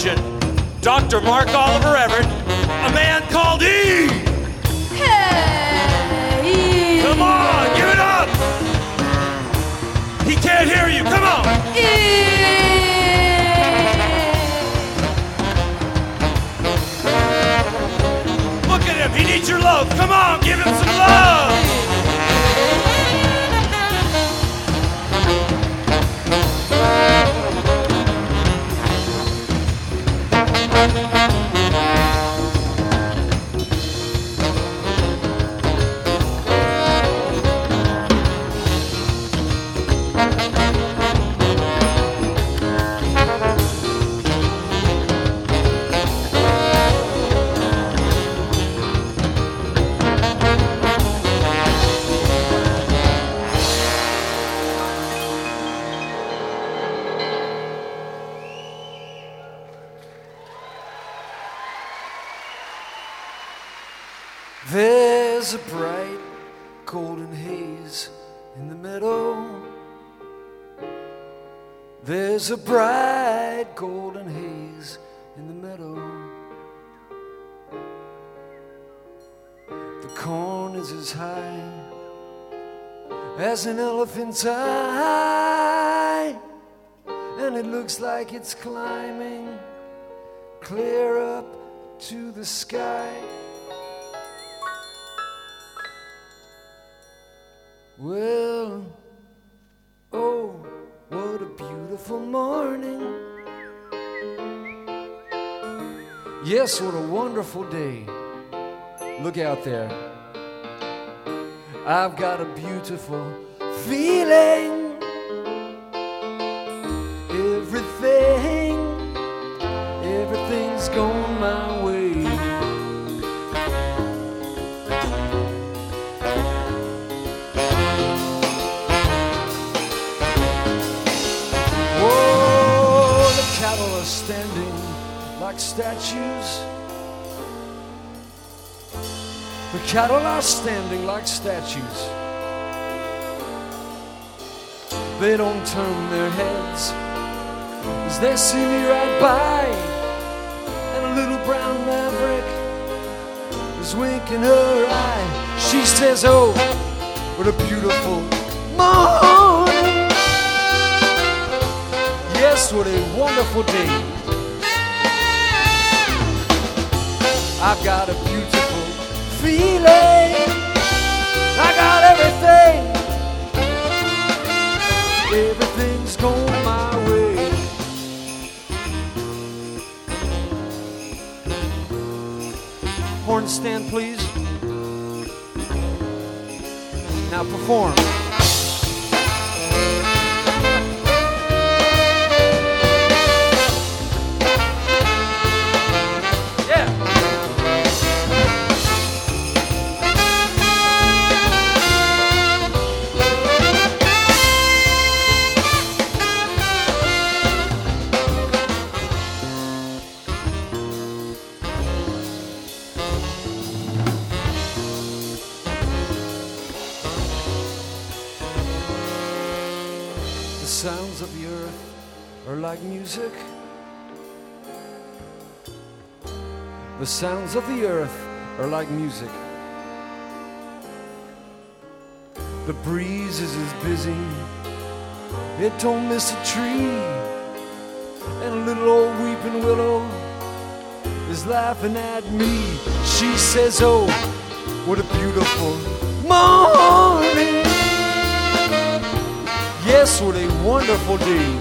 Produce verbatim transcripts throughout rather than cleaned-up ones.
legend, Doctor Mark Oliver Everett, a man called E! Hey! Come on, give it up! He can't hear you, come on! E! Look at him, he needs your love, come on, give him some love! There's a bright golden haze in the meadow. There's a bright golden haze in the meadow. The corn is as high as an elephant's eye, and it looks like it's climbing clear up to the sky. Well, oh, what a beautiful morning. Yes, what a wonderful day. Look out there. I've got a beautiful feeling. Everything, everything's going my way. Standing like statues. The cattle are standing like statues. They don't turn their heads as they see me ride by, and a little brown maverick is winking her eye. She says, oh, what a beautiful morning. Yes, what a wonderful day. I've got a beautiful feeling. I got everything. Everything's going my way. Horn stand, please. Now perform. The sounds of the earth are like music. The sounds of the earth are like music. The breeze is as busy, it don't miss a tree. And a little old weeping willow is laughing at me. She says, oh, what a beautiful morning. Yes, what a wonderful day.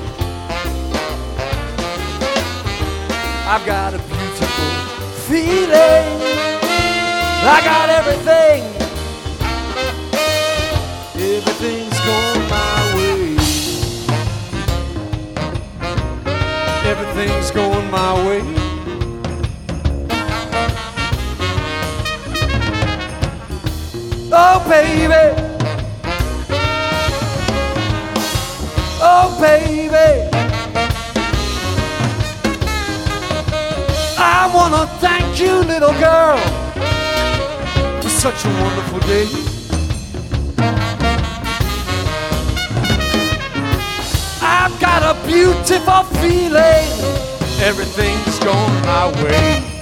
I've got a beautiful feeling. I got everything. Everything's going my way. Everything's going my way. Oh, baby. Oh, baby, I want to thank you, little girl, for such a wonderful day. I've got a beautiful feeling. everything's going my way.